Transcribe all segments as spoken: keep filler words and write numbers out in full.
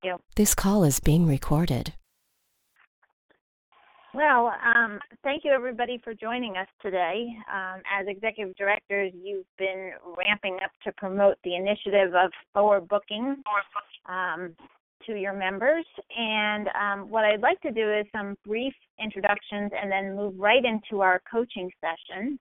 you. This call is being recorded. Well, um, thank you everybody for joining us today. Um, as executive directors, you've been ramping up to promote the initiative of forward booking um, to your members. And um, what I'd like to do is some brief introductions and then move right into our coaching session.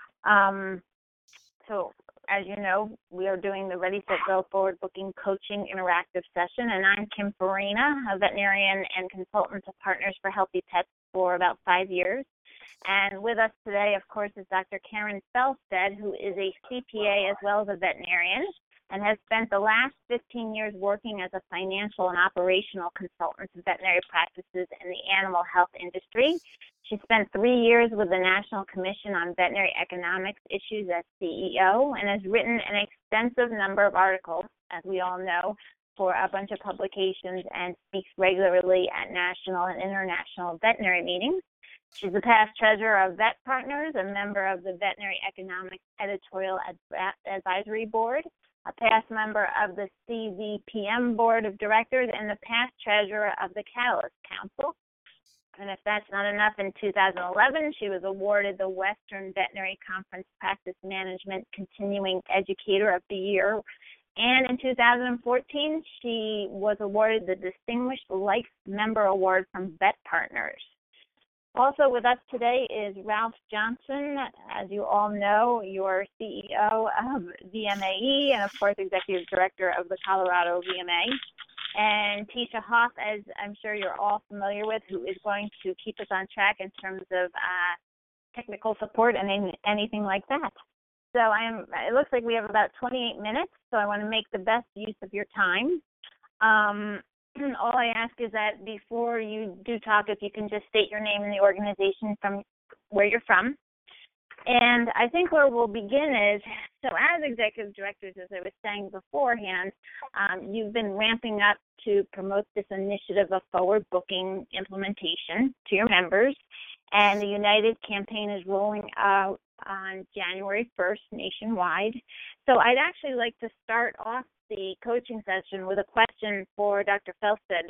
Um, so as you know, we are doing the Ready, Set, Go Forward Booking Coaching Interactive Session, and I'm Kim Farina, a veterinarian and consultant to Partners for Healthy Pets for about five years. And with us today, of course, is Doctor Karen Felstead, who is a C P A as well as a veterinarian and has spent the last fifteen years working as a financial and operational consultant to veterinary practices in the animal health industry. She spent three years with the National Commission on Veterinary Economics Issues as C E O and has written an extensive number of articles, as we all know, for a bunch of publications and speaks regularly at national and international veterinary meetings. She's a past treasurer of Vet Partners, a member of the Veterinary Economics Editorial Ad- Advisory Board, a past member of the C V P M Board of Directors, and the past treasurer of the Catalyst Council. And if that's not enough, in two thousand eleven, she was awarded the Western Veterinary Conference Practice Management Continuing Educator of the Year. And in two thousand fourteen, she was awarded the Distinguished Life Member Award from Vet Partners. Also with us today is Ralph Johnson. As you all know, you're C E O of V M A E and, of course, Executive Director of the Colorado V M A. And Tisha Hoff, as I'm sure you're all familiar with, who is going to keep us on track in terms of uh, technical support and any, anything like that. So I am. It looks like we have about twenty-eight minutes, so I want to make the best use of your time. Um, all I ask is that before you do talk, if you can just state your name and the organization from where you're from. And I think where we'll begin is, so as executive directors, as I was saying beforehand, um, you've been ramping up to promote this initiative of forward booking implementation to your members. And the United campaign is rolling out on January first nationwide. So I'd actually like to start off the coaching session with a question for Doctor Felstead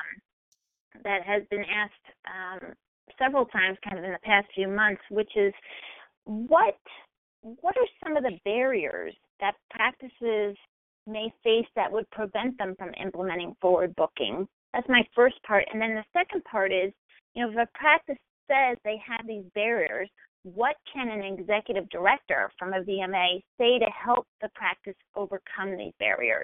um, that has been asked um, several times kind of in the past few months, which is what what are some of the barriers that practices may face that would prevent them from implementing forward booking? That's my first part. And then the second part is, you know, if a practice says they have these barriers, what can an executive director from a V M A say to help the practice overcome these barriers?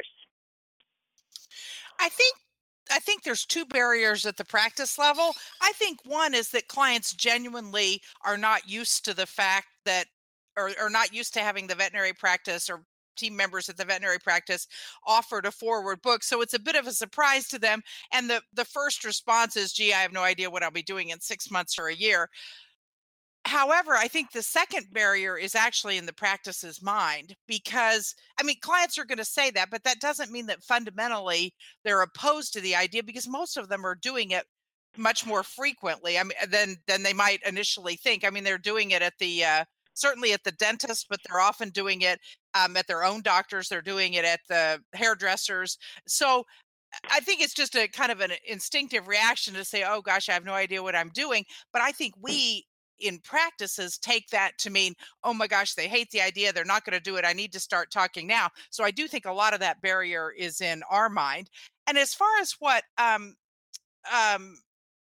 I think I think there's two barriers at the practice level. I think one is that clients genuinely are not used to the fact that, or are not used to having the veterinary practice or team members at the veterinary practice offered a forward book. So it's a bit of a surprise to them. And the, the first response is, gee, I have no idea what I'll be doing in six months or a year. However, I think the second barrier is actually in the practice's mind because, I mean, clients are going to say that, but that doesn't mean that fundamentally they're opposed to the idea because most of them are doing it much more frequently. I mean, than than they might initially think. I mean, they're doing it at the uh, certainly at the dentist, but they're often doing it um, at their own doctors. They're doing it at the hairdressers. So I think it's just a kind of an instinctive reaction to say, oh gosh, I have no idea what I'm doing. But I think we in practices take that to mean, oh my gosh, they hate the idea. They're not going to do it. I need to start talking now. So I do think a lot of that barrier is in our mind. And as far as what um, um,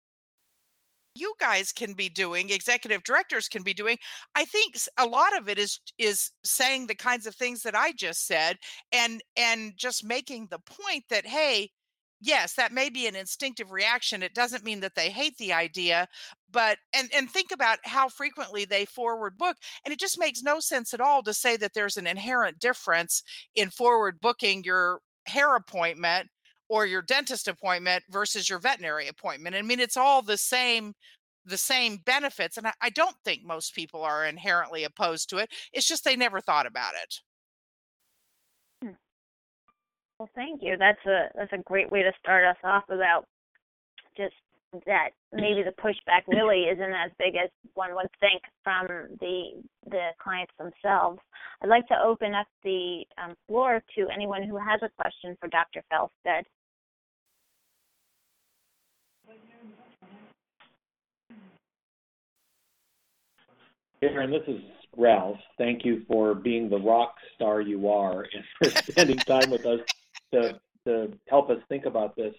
you guys can be doing, executive directors can be doing, I think s- a lot of it is is saying the kinds of things that I just said and and just making the point that, hey, yes, that may be an instinctive reaction. It doesn't mean that they hate the idea, but and and think about how frequently they forward book. And it just makes no sense at all to say that there's an inherent difference in forward booking your hair appointment or your dentist appointment versus your veterinary appointment. I mean, it's all the same the same benefits. And I, I don't think most people are inherently opposed to it. It's just they never thought about it. Hmm. Well, thank you. That's a that's a great way to start us off about just that maybe the pushback really isn't as big as one would think from the the clients themselves. I'd like to open up the um, floor to anyone who has a question for Doctor Felstead. Karen, this is Ralph. Thank you for being the rock star you are and for spending time with us to, to help us think about this.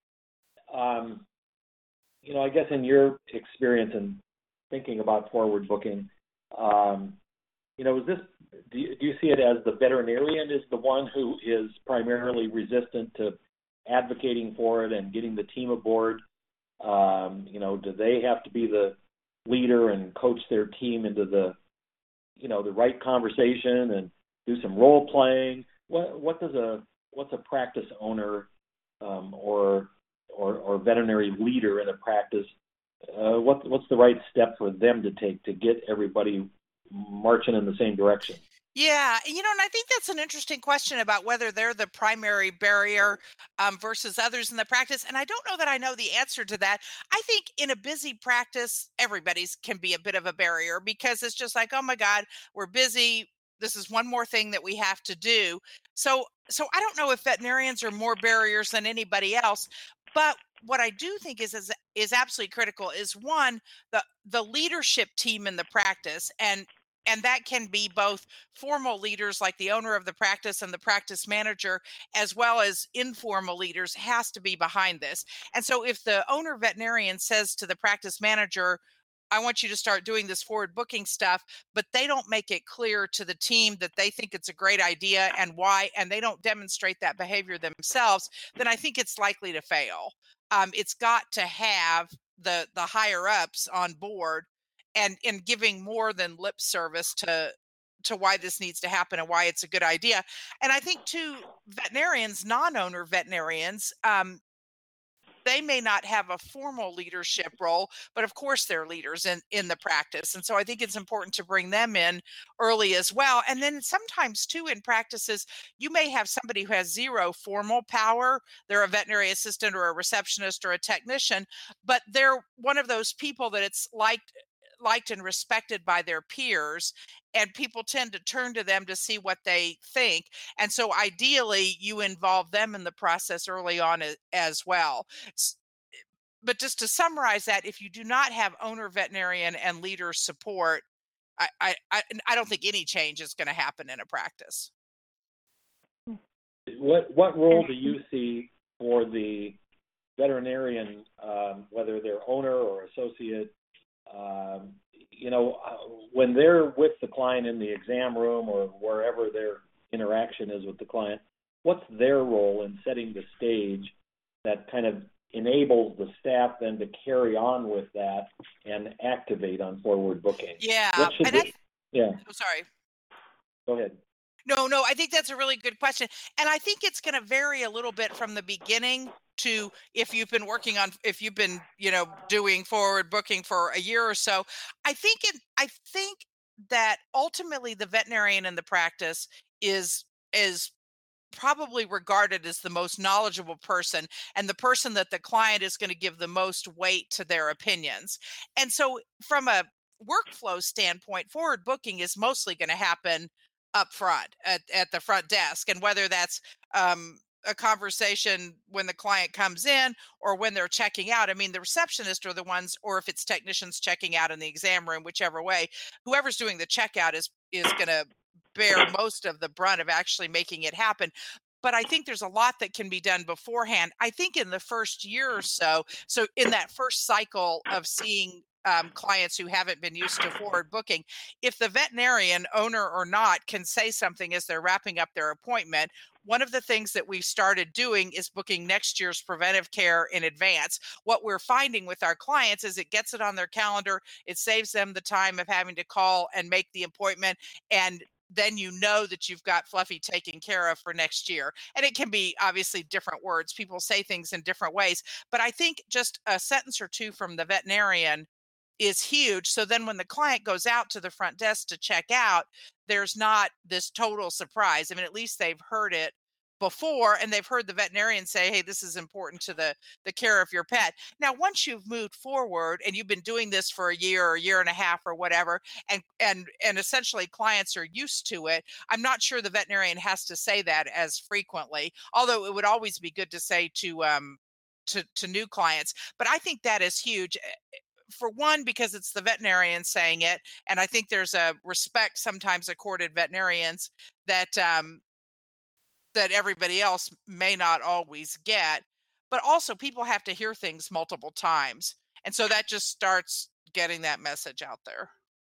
Um, you know, I guess in your experience in thinking about forward booking, um, you know, is this, do you, do you see it as the veterinarian is the one who is primarily resistant to advocating for it and getting the team aboard? Um, you know, do they have to be the leader and coach their team into the, you know, the right conversation and do some role playing? What what does a what's a practice owner um, or, or or veterinary leader in a practice? Uh, what what's the right step for them to take to get everybody marching in the same direction? Yeah, you know, and I think that's an interesting question about whether they're the primary barrier um, versus others in the practice. And I don't know that I know the answer to that. I think in a busy practice, everybody's can be a bit of a barrier because it's just like, oh my God, we're busy. This is one more thing that we have to do. So, so I don't know if veterinarians are more barriers than anybody else. But what I do think is is is absolutely critical is one the the leadership team in the practice and and that can be both formal leaders like the owner of the practice and the practice manager, as well as informal leaders, has to be behind this. And so if the owner veterinarian says to the practice manager, I want you to start doing this forward booking stuff, but they don't make it clear to the team that they think it's a great idea and why, and they don't demonstrate that behavior themselves, then I think it's likely to fail. Um, it's got to have the the higher ups on board and and giving more than lip service to to why this needs to happen and why it's a good idea. And I think too, veterinarians, non-owner veterinarians, um, they may not have a formal leadership role, but of course they're leaders in in the practice. And so I think it's important to bring them in early as well. And then sometimes too in practices, you may have somebody who has zero formal power. They're a veterinary assistant or a receptionist or a technician, but they're one of those people that it's liked liked and respected by their peers, and people tend to turn to them to see what they think. And so ideally you involve them in the process early on a- as well. S- but just to summarize that, if you do not have owner veterinarian and leader support, i i i, I don't think any change is going to happen in a practice. What what role do you see for the veterinarian, um, whether they're owner or associate? Um, you know, when they're with the client in the exam room or wherever their interaction is with the client, what's their role in setting the stage that kind of enables the staff then to carry on with that and activate on forward booking? Yeah. What should And I, they, yeah, oh, sorry. go ahead. No, no, I think that's a really good question. And I think it's going to vary a little bit from the beginning to if you've been working on if you've been, you know, doing forward booking for a year or so. I think it I think that ultimately the veterinarian in the practice is is probably regarded as the most knowledgeable person and the person that the client is going to give the most weight to their opinions. And so from a workflow standpoint, forward booking is mostly going to happen up front at, at the front desk. And whether that's um, a conversation when the client comes in or when they're checking out, I mean, the receptionist are the ones, or if it's technicians checking out in the exam room, whichever way, whoever's doing the checkout is is going to bear most of the brunt of actually making it happen. But I think there's a lot that can be done beforehand. I think in the first year or so, so in that first cycle of seeing um, clients who haven't been used to forward booking, if the veterinarian, owner or not, can say something as they're wrapping up their appointment, one of the things that we've started doing is booking next year's preventive care in advance. What we're finding with our clients is it gets it on their calendar, it saves them the time of having to call and make the appointment, and then you know that you've got Fluffy taken care of for next year. And it can be obviously different words. People say things in different ways. But I think just a sentence or two from the veterinarian is huge. So then when the client goes out to the front desk to check out, there's not this total surprise. I mean, at least they've heard it before and they've heard the veterinarian say, hey, this is important to the the care of your pet. Now once you've moved forward and you've been doing this for a year or a year and a half or whatever, and and and essentially clients are used to it, I'm not sure the veterinarian has to say that as frequently, although it would always be good to say to um to to new clients. But I think that is huge. eh, For one, because it's the veterinarian saying it, and I think there's a respect sometimes accorded veterinarians that um, that everybody else may not always get. But also, people have to hear things multiple times, and so that just starts getting that message out there.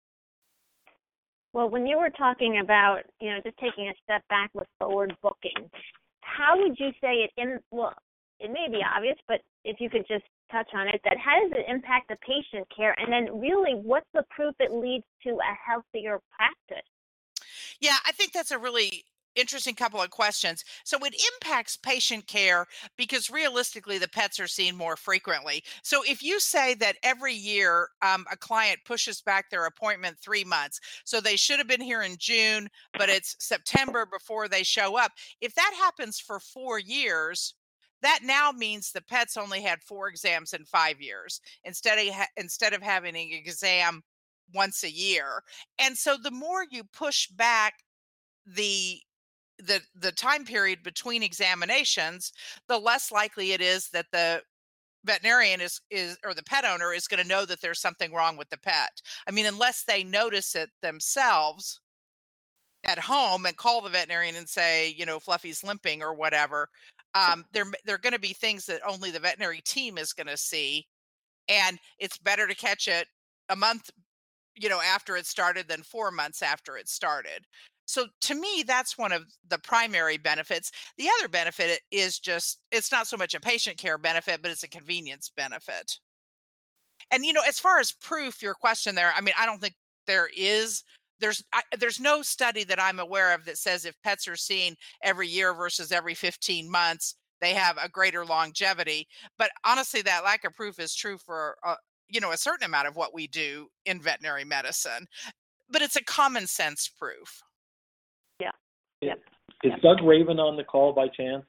Well, when you were talking about, you know, just taking a step back with forward booking, how would you say it in, well, it may be obvious, but if you could just touch on it, that how does it impact the patient care? And then really, what's the proof it leads to a healthier practice? Yeah, I think that's a really interesting couple of questions. So it impacts patient care because realistically, the pets are seen more frequently. So if you say that every year um, a client pushes back their appointment three months, so they should have been here in June, but it's September before they show up. If that happens for four years, that now means the pets only had four exams in five years instead of ha- instead of having an exam once a year. And so the more you push back the the the time period between examinations, the less likely it is that the veterinarian is is or the pet owner is going to know that there's something wrong with the pet. I mean, unless they notice it themselves at home and call the veterinarian and say, you know, Fluffy's limping or whatever, um, there there are going to be things that only the veterinary team is going to see, and it's better to catch it a month, you know, after it started than four months after it started. So to me, that's one of the primary benefits. The other benefit is just it's not so much a patient care benefit, but it's a convenience benefit. And you know, as far as proof, your question there, I mean, I don't think there is. There's I, there's no study that I'm aware of that says if pets are seen every year versus every fifteen months, they have a greater longevity. But honestly, that lack of proof is true for uh, you know a certain amount of what we do in veterinary medicine. But it's a common sense proof. Yeah. Is, Yep. is Doug Raven on the call by chance?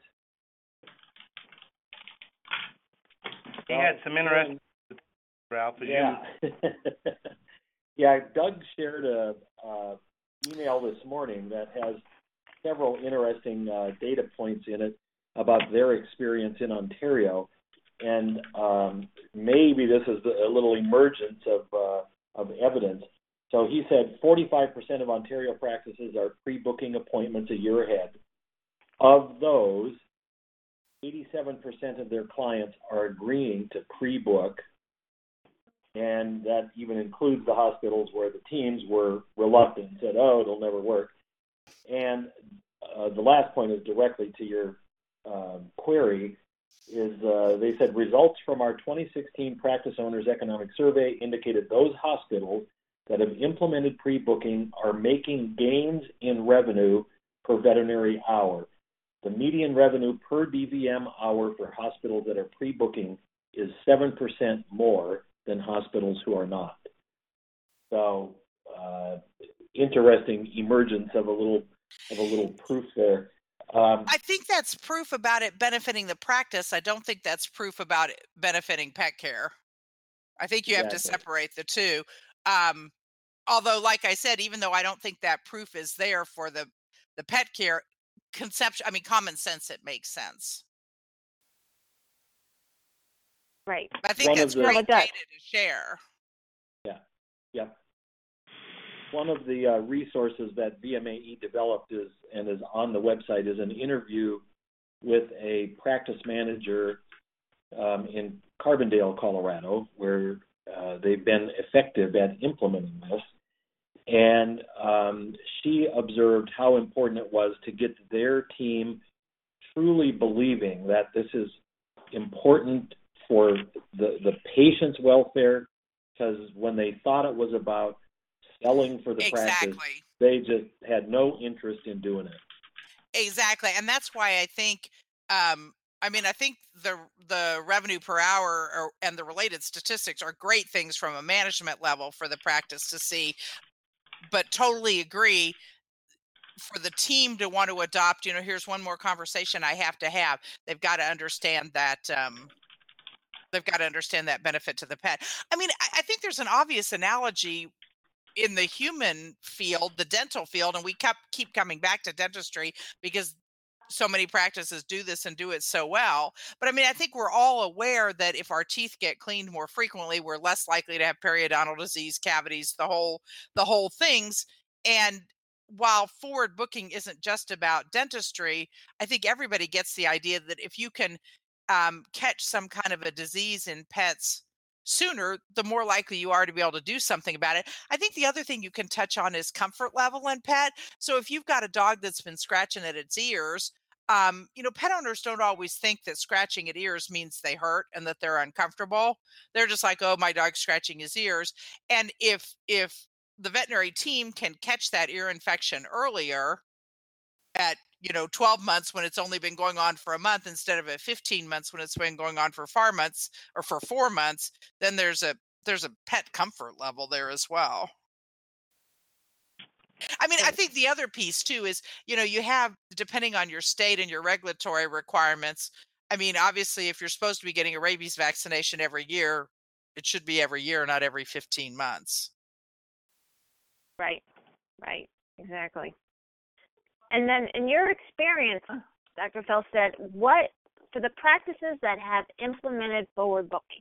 He had some interesting, Ralph, as Yeah. Yeah, Doug shared a uh, email this morning that has several interesting uh, data points in it about their experience in Ontario, and um, maybe this is a little emergence of uh, of evidence. So he said forty-five percent of Ontario practices are pre-booking appointments a year ahead. Of those, eighty-seven percent of their clients are agreeing to pre-book, and that even includes the hospitals where the teams were reluctant and said, oh, it'll never work. And uh, the last point is directly to your uh, query, is uh, they said results from our twenty sixteen Practice Owners Economic Survey indicated those hospitals that have implemented pre-booking are making gains in revenue per veterinary hour. The median revenue per D V M hour for hospitals that are pre-booking is seven percent more than hospitals who are not. So, uh, interesting emergence of a little of a little proof there. Um, I think that's proof about it benefiting the practice. I don't think that's proof about it benefiting pet care. I think you have to exactly. separate the two. Um, although, like I said, even though I don't think that proof is there for the the pet care conception, I mean, common sense, it makes sense. Right. I think One of that's the No, great it does. data to share. yeah, yeah. One of the uh, resources that V M A E developed is and is on the website is an interview with a practice manager um, in Carbondale, Colorado, where uh, they've been effective at implementing this. And um, she observed how important it was to get their team truly believing that this is important for the, the patient's welfare, because when they thought it was about selling for the practice, Exactly. they just had no interest in doing it. Exactly. And that's why I think um I mean I think the the revenue per hour or, and the related statistics are great things from a management level for the practice to see, but totally agree for the team to want to adopt, you know, here's one more conversation I have to have. They've got to understand that um they've got to understand that benefit to the pet. I mean, I, I think there's an obvious analogy in the human field, the dental field, and we kept keep coming back to dentistry because so many practices do this and do it so well. But I mean, I think we're all aware that if our teeth get cleaned more frequently, we're less likely to have periodontal disease, cavities, the whole the whole things. And while forward booking isn't just about dentistry, I think everybody gets the idea that if you can um, catch some kind of a disease in pets sooner, the more likely you are to be able to do something about it. I think the other thing you can touch on is comfort level in pet. So if you've got a dog that's been scratching at its ears, um, you know, pet owners don't always think that scratching at ears means they hurt and that they're uncomfortable. They're just like, oh, my dog's scratching his ears. And if if the veterinary team can catch that ear infection earlier at, you know, twelve months when it's only been going on for a month instead of at fifteen months when it's been going on for four months or for four months, then there's a there's a pet comfort level there as well. I mean, I think the other piece too is, you know, you have, depending on your state and your regulatory requirements. I mean, obviously, if you're supposed to be getting a rabies vaccination every year, it should be every year, not every fifteen months. Right, right, exactly. And then in your experience, Doctor Felstead, what, for the practices that have implemented forward booking,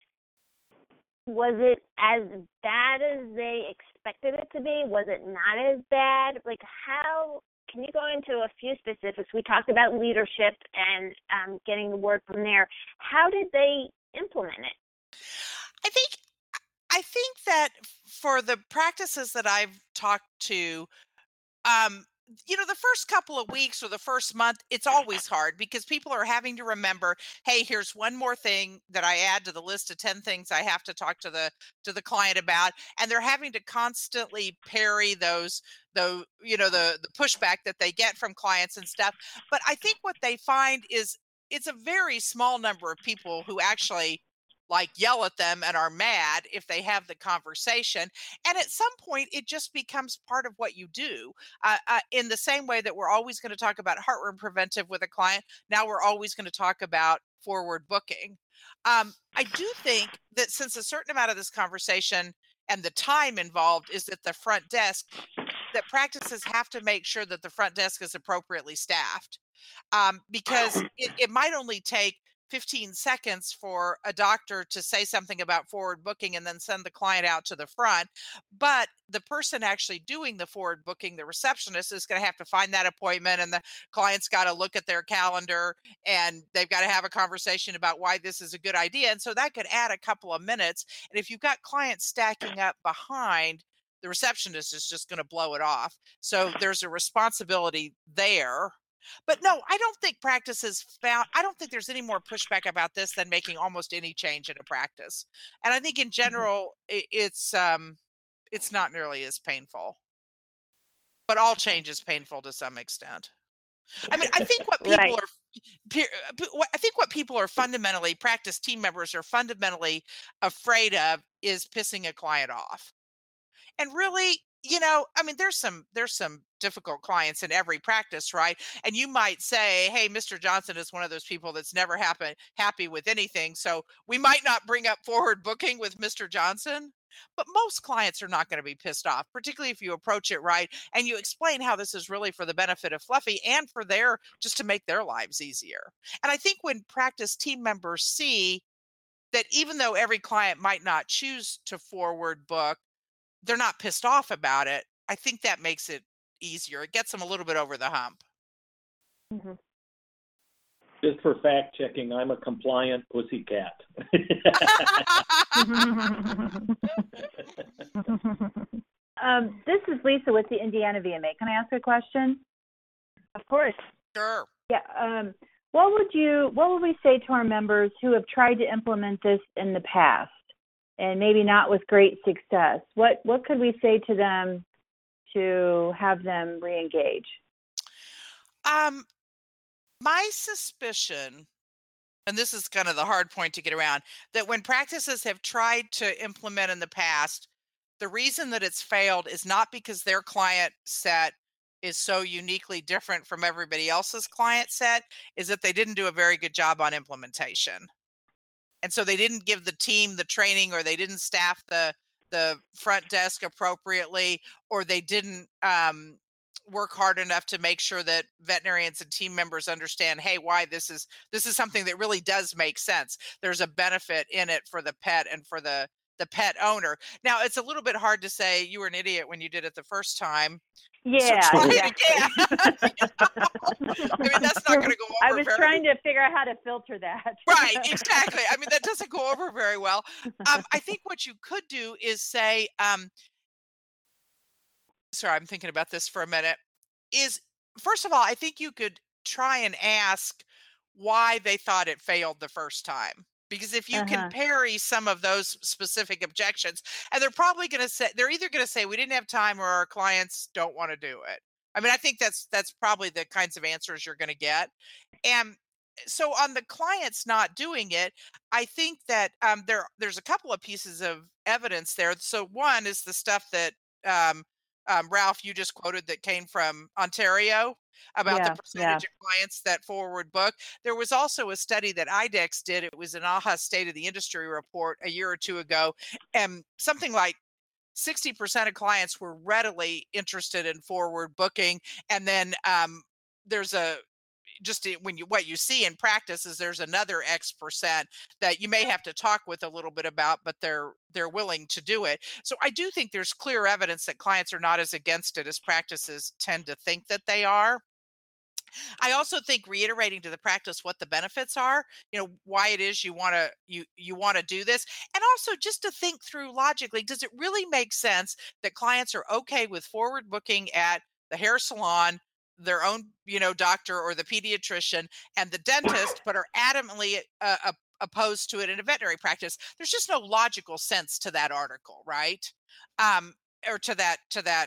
was it as bad as they expected it to be? Was it not as bad? Like, how, can you go into a few specifics? We talked about leadership and um, getting the word from there. How did they implement it? I think I think that for the practices that I've talked to, um, you know, the first couple of weeks or the first month, it's always hard because people are having to remember, hey, here's one more thing that I add to the list of ten things I have to talk to the to the client about, and they're having to constantly parry those the you know the the pushback that they get from clients and stuff. But I think what they find is it's a very small number of people who actually like yell at them and are mad if they have the conversation. And at some point, it just becomes part of what you do. Uh, uh, in the same way that we're always going to talk about heartworm preventive with a client, now we're always going to talk about forward booking. Um, I do think that since a certain amount of this conversation and the time involved is at the front desk, that practices have to make sure that the front desk is appropriately staffed. Um, because it, it might only take fifteen seconds for a doctor to say something about forward booking and then send the client out to the front. But the person actually doing the forward booking, the receptionist, is going to have to find that appointment, and the client's got to look at their calendar and they've got to have a conversation about why this is a good idea. And so that could add a couple of minutes. And if you've got clients stacking up behind, the receptionist is just going to blow it off. So there's a responsibility there. But no, I don't think practices found, I don't think there's any more pushback about this than making almost any change in a practice. And I think in general, it, it's um, it's not nearly as painful. But all change is painful to some extent. I mean, I think what people Right. are, pe- pe- what- I think what people are fundamentally, practice team members are fundamentally afraid of is pissing a client off. And really, you know, I mean, there's some there's some difficult clients in every practice, right? And you might say, hey, Mister Johnson is one of those people that's never happen happy with anything. So we might not bring up forward booking with Mister Johnson. But most clients are not going to be pissed off, particularly if you approach it right and you explain how this is really for the benefit of Fluffy and for their, just to make their lives easier. And I think when practice team members see that even though every client might not choose to forward book, they're not pissed off about it, I think that makes it easier. It gets them a little bit over the hump. Mm-hmm. Just for fact checking, I'm a compliant pussycat. Um, this is Lisa with the Indiana V M A. Can I ask a question? Of course. Sure. Yeah. Um, what would you, what would we say to our members who have tried to implement this in the past and maybe not with great success? What what could we say to them to have them re-engage? Um, my suspicion, and this is kind of the hard point to get around, that when practices have tried to implement in the past, the reason that it's failed is not because their client set is so uniquely different from everybody else's client set, is that they didn't do a very good job on implementation. And so they didn't give the team the training, or they didn't staff the the front desk appropriately, or they didn't um, work hard enough to make sure that veterinarians and team members understand, hey, why this is this is something that really does make sense. There's a benefit in it for the pet and for the the pet owner. Now, it's a little bit hard to say you were an idiot when you did it the first time. Yeah, so try exactly. it again. I mean, that's not going to go over I was very trying to figure out how to filter that. Right, exactly. I mean, that doesn't go over very well. Um, I think what you could do is say, um, sorry, I'm thinking about this for a minute, is first of all, I think you could try and ask why they thought it failed the first time. Because if you can Uh-huh. parry some of those specific objections, and they're probably going to say, they're either going to say, we didn't have time or our clients don't want to do it. I mean, I think that's that's probably the kinds of answers you're going to get. And so on the clients not doing it, I think that um, there there's a couple of pieces of evidence there. So one is the stuff that um, um, Ralph, you just quoted that came from Ontario about Yeah, the percentage of clients that forward book. There was also a study that I D E X did. It was an A H A State of the Industry report a year or two ago, and something like sixty percent of clients were readily interested in forward booking. And then um, there's a just i- when you what you see in practice is there's another X percent that you may have to talk with a little bit about, but they're they're willing to do it. So I do think there's clear evidence that clients are not as against it as practices tend to think that they are. I also think reiterating to the practice what the benefits are, you know, why it is you want to you you want to do this, and also just to think through logically, does it really make sense that clients are okay with forward booking at the hair salon, their own, you know, doctor or the pediatrician and the dentist, but are adamantly uh, op- opposed to it in a veterinary practice? There's just no logical sense to that article, right? Um, or to that to that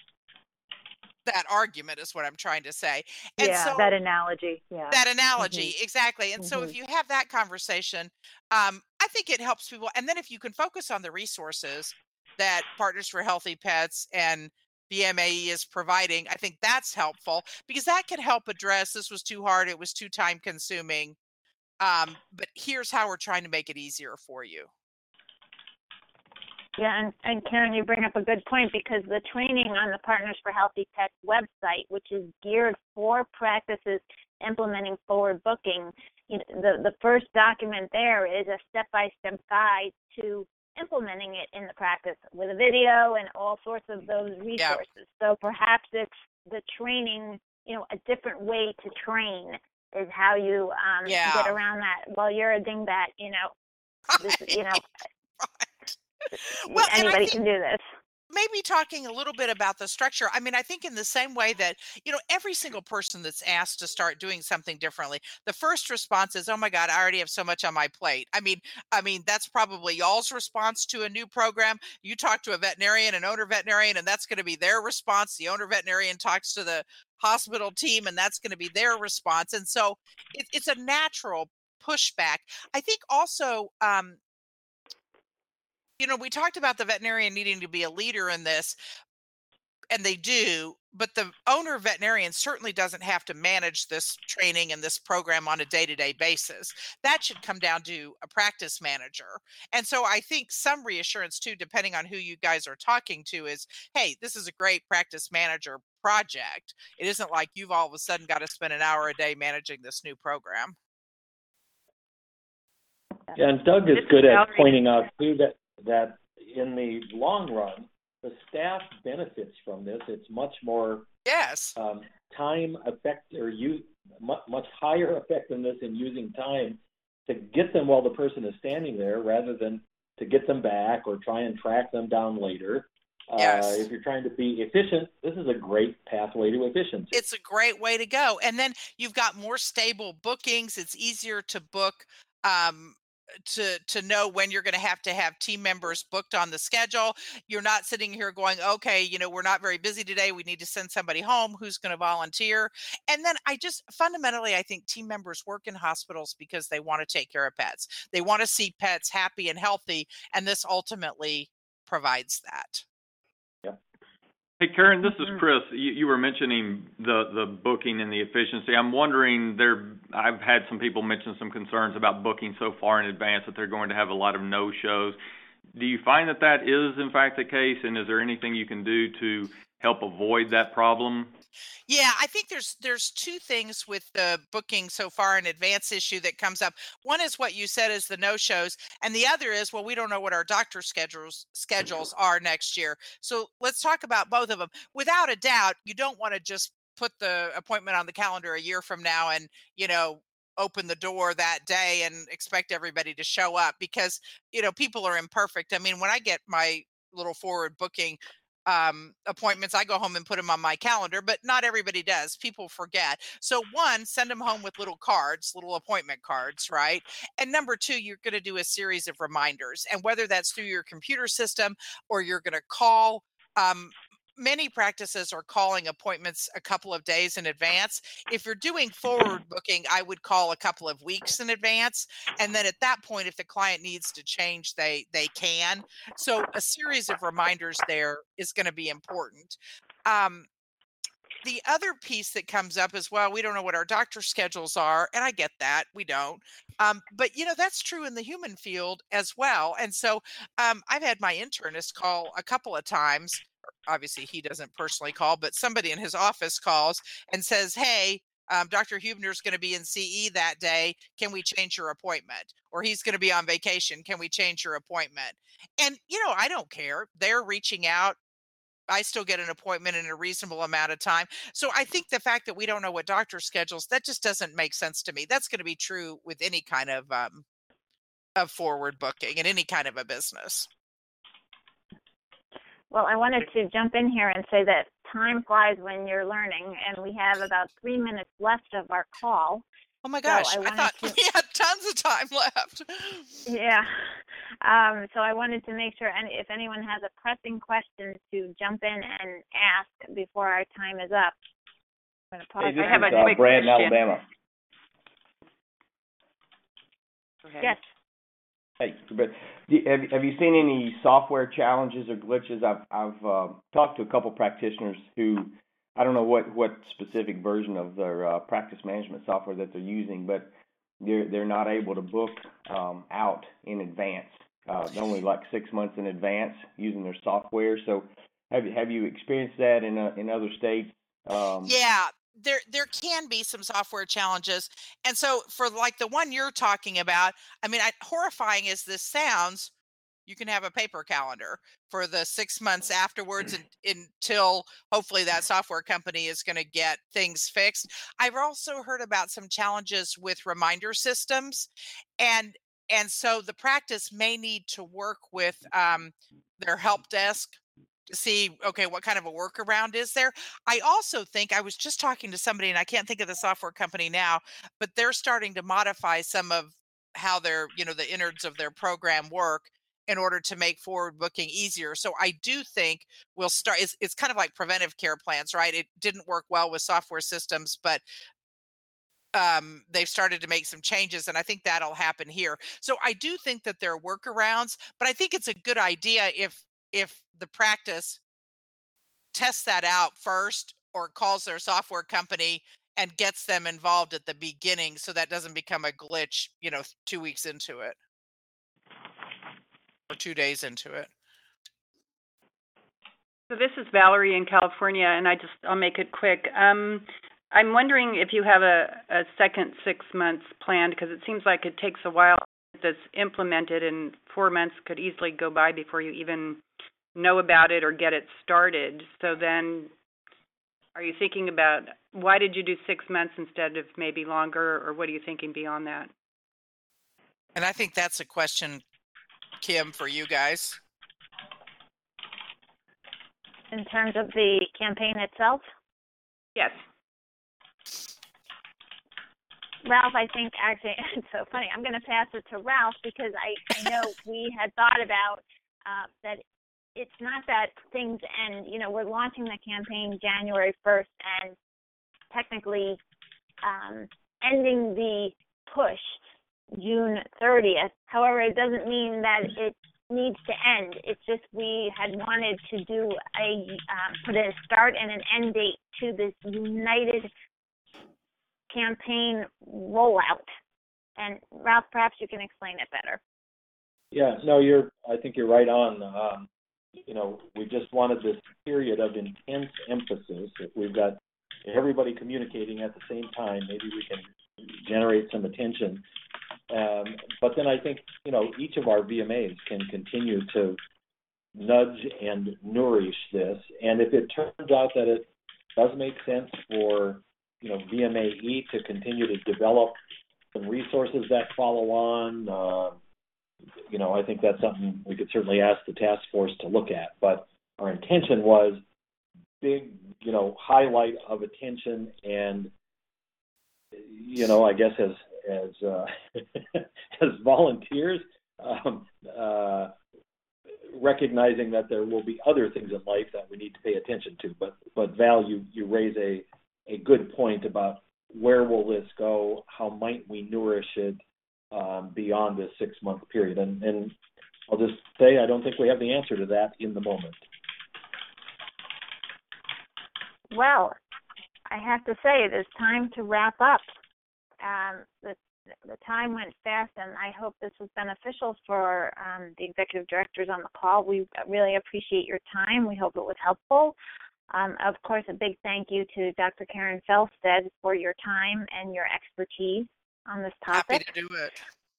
that argument is what I'm trying to say. And Yeah, so that analogy. Yeah. that Mhm. analogy, exactly. And so if Mhm. you have that conversation, um, I think it helps people. And then if you can focus on the resources that Partners for Healthy Pets and B M A E is providing, I think that's helpful because that can help address this was too hard, it was too time consuming. Um, but here's how we're trying to make it easier for you. Yeah, and, and Karen, you bring up a good point because the training on the Partners for Healthy Pets website, which is geared for practices implementing forward booking, you know, the, the first document there is a step-by-step guide to implementing it in the practice with a video and all sorts of those resources. So perhaps it's the training, you know, a different way to train is how you um, Yeah. get around that. Well, you're a dingbat, you know, this, you know, Well, and I anybody think can do this. maybe talking a little bit about the structure. I mean, I think in the same way that, you know, every single person that's asked to start doing something differently, the first response is, oh my God, I already have so much on my plate. I mean, I mean, that's probably y'all's response to a new program. You talk to a veterinarian, an owner veterinarian, and that's going to be their response. The owner veterinarian talks to the hospital team, and that's going to be their response. And so it, it's a natural pushback. I think also, um, you know, we talked about the veterinarian needing to be a leader in this, and they do, but the owner veterinarian certainly doesn't have to manage this training and this program on a day-to-day basis. That should come down to a practice manager. And so I think some reassurance too, depending on who you guys are talking to, is, hey, this is a great practice manager project. It isn't like you've all of a sudden got to spend an hour a day managing this new program. Yeah, and Doug is This is good at Valerie. pointing out too that that in the long run, the staff benefits from this. It's much more Yes. um, time effect or use much, much higher effectiveness in using time to get them while the person is standing there, rather than to get them back or try and track them down later. Yes. Uh, if you're trying to be efficient, this is a great pathway to efficiency. It's a great way to go. And then you've got more stable bookings. It's easier to book, um, to to know when you're going to have to have team members booked on the schedule. You're not sitting here going, okay, you know, we're not very busy today. We need to send somebody home who's going to volunteer. And then I just fundamentally, I think team members work in hospitals because they want to take care of pets. They want to see pets happy and healthy. And this ultimately provides that. Hey, Karen, this is Mhm. Chris. You, you were mentioning the, the booking and the efficiency. I'm wondering, there. I've had some people mention some concerns about booking so far in advance that they're going to have a lot of no-shows. Do you find that that is, in fact, the case, and is there anything you can do to help avoid that problem? Yeah, I think there's there's two things with the booking so far in advance issue that comes up. One is what you said is the no-shows, and the other is, well, we don't know what our doctor schedules schedules are next year. So let's talk about both of them. Without a doubt, you don't want to just put the appointment on the calendar a year from now and, you know, open the door that day and expect everybody to show up, because, you know, people are imperfect. I mean, when I get my little forward booking um appointments, I go home and put them on my calendar, but not everybody does. People forget. So one, send them home with little cards, little appointment cards, right? And number two, you're going to do a series of reminders, and whether that's through your computer system or you're going to call, um many practices are calling appointments a couple of days in advance. If you're doing forward booking, I would call a couple of weeks in advance, and then at that point, if the client needs to change, they they can. So a series of reminders there is going to be important. Um, the other piece that comes up is, well, we don't know what our doctor schedules are, and I get that, we don't. Um, but you know, that's true in the human field as well. And so um, I've had my internist call a couple of times. Obviously, he doesn't personally call, but somebody in his office calls and says, "Hey, um, Doctor Huebner's going to be in C E that day. Can we change your appointment?" Or he's going to be on vacation. Can we change your appointment? And, you know, I don't care. They're reaching out. I still get an appointment in a reasonable amount of time. So I think the fact that we don't know what doctor schedules, that just doesn't make sense to me. That's going to be true with any kind of um, of forward booking in any kind of a business. Well, I wanted to jump in here and say that time flies when you're learning, and we have about three minutes left of our call. Oh my gosh, so I, I thought to, we had tons of time left. Yeah. Um, so I wanted to make sure, and if anyone has a pressing question, to jump in and ask before our time is up. I'm going to pause. Hey, this I have is a uh, quick Brad in question. Alabama. Yes. Hey, but have have you seen any software challenges or glitches? I've I've uh, talked to a couple practitioners who, I don't know what, what specific version of their uh, practice management software that they're using, but they're they're not able to book um, out in advance, uh, only like six months in advance using their software. So have you have you experienced that in uh, in other states? Um, Yeah, there there can be some software challenges. And so for like the one you're talking about, I mean, I, horrifying as this sounds, you can have a paper calendar for the six months afterwards and, until hopefully that software company is going to get things fixed. I've also heard about some challenges with reminder systems, and and so the practice may need to work with um, their help desk to see, okay, what kind of a workaround is there. I also think, I was just talking to somebody, and I can't think of the software company now, but they're starting to modify some of how their, you know, the innards of their program work in order to make forward booking easier. So I do think we'll start, it's, it's kind of like preventive care plans, right? It didn't work well with software systems, but um, they've started to make some changes, and I think that'll happen here. So I do think that there are workarounds, but I think it's a good idea if if the practice tests that out first or calls their software company and gets them involved at the beginning, so that doesn't become a glitch, you know, two weeks into it or two days into it. So this is Valerie in California, and I just, I'll make it quick. Um, I'm wondering if you have a, a second six months planned, because it seems like it takes a while to get this implemented, and four months could easily go by before you even know about it or get it started. So then are you thinking about, why did you do six months instead of maybe longer, or what are you thinking beyond that? And I think that's a question, Kim, for you guys. In terms of the campaign itself? Yes. Ralph, I think actually, it's so funny. I'm going to pass it to Ralph, because I, I know we had thought about uh, that it's not that things end. You know, we're launching the campaign January first, and technically um, ending the push June thirtieth. However, it doesn't mean that it needs to end. It's just we had wanted to do a um, put a start and an end date to this united campaign rollout. And Ralph, perhaps you can explain it better. Yeah, no, you're. I think you're right on. Um, you know, we just wanted this period of intense emphasis. If we've got everybody communicating at the same time, maybe we can generate some attention. Um, but then I think, you know, each of our V M As can continue to nudge and nourish this. And if it turns out that it does make sense for, you know, V M A E to continue to develop some resources that follow on, uh, you know, I think that's something we could certainly ask the task force to look at. But our intention was big, you know, highlight of attention and, you know, I guess as as uh, as volunteers, um, uh, recognizing that there will be other things in life that we need to pay attention to. But but Val, you you raise a a good point about where will this go? How might we nourish it um, beyond this six month period? And and I'll just say I don't think we have the answer to that in the moment. Well, I have to say it is time to wrap up. Um, the, the time went fast, and I hope this was beneficial for um, the executive directors on the call. We really appreciate your time. We hope it was helpful. Um, of course, a big thank you to Doctor Karen Felstead for your time and your expertise on this topic. Happy to do it.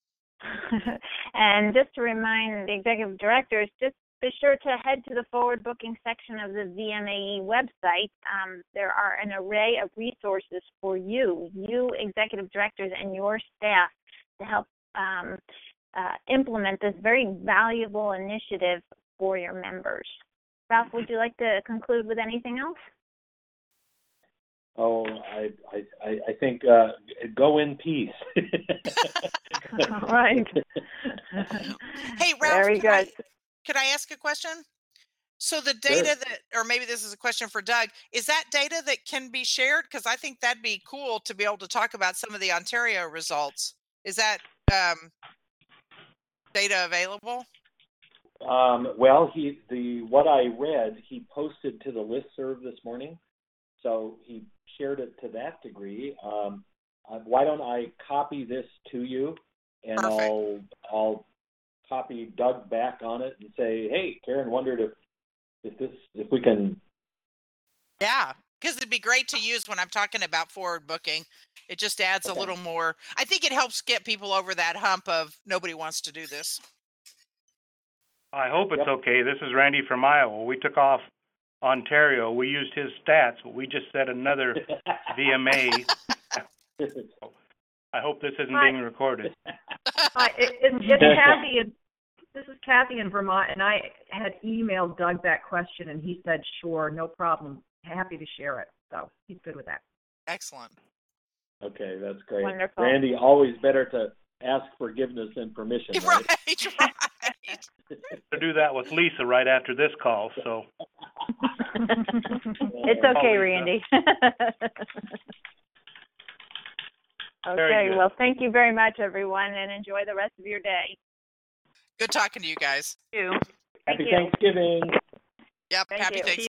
And just to remind the executive directors, just be sure to head to the forward booking section of the V M A E website. Um, there are an array of resources for you, you executive directors and your staff to help um, uh, implement this very valuable initiative for your members. Ralph, would you like to conclude with anything else? Oh, I I, I think uh, go in peace. All right. Hey, Ralph, Very could I, good. could I ask a question? So the data Sure. that, or maybe this is a question for Doug, is that data that can be shared? Because I think that'd be cool to be able to talk about some of the Ontario results. Is that um, data available? Um, well, he the what I read, he posted to the listserv this morning, so he shared it to that degree. Um, uh, why don't I copy this to you, and Perfect. I'll I'll copy Doug back on it and say, hey, Karen wondered if if this if we can. Yeah, because it'd be great to use when I'm talking about forward booking. It just adds Okay. a little more. I think it helps get people over that hump of nobody wants to do this. I hope it's Yep. okay. This is Randy from Iowa. We took off Ontario. We used his stats, but we just said another V M A. I hope this isn't Hi. being recorded. Hi, it, it's, it's Kathy. And this is Kathy in Vermont, and I had emailed Doug that question, and he said, "Sure, no problem, happy to share it." So he's good with that. Excellent. Okay, that's great. Wonderful. Randy, always better to ask forgiveness than permission, right? Right, right. To do that with Lisa right after this call. So It's okay, Randy. Very Okay, good. well, thank you very much, everyone, and enjoy the rest of your day. Good talking to you guys. You. Happy you. Thanksgiving. Yep. Thank Happy you. Thanksgiving.